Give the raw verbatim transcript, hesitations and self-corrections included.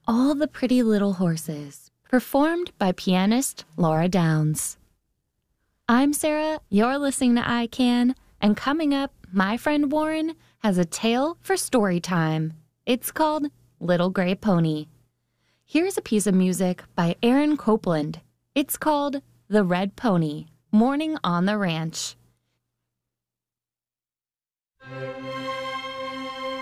All the Pretty Little Horses, performed by pianist Laura Downs. I'm Sarah, you're listening to I Can, and coming up, my friend Warren has a tale for story time. It's called Little Gray Pony. Here's a piece of music by Aaron Copland. It's called The Red Pony, Morning on the Ranch.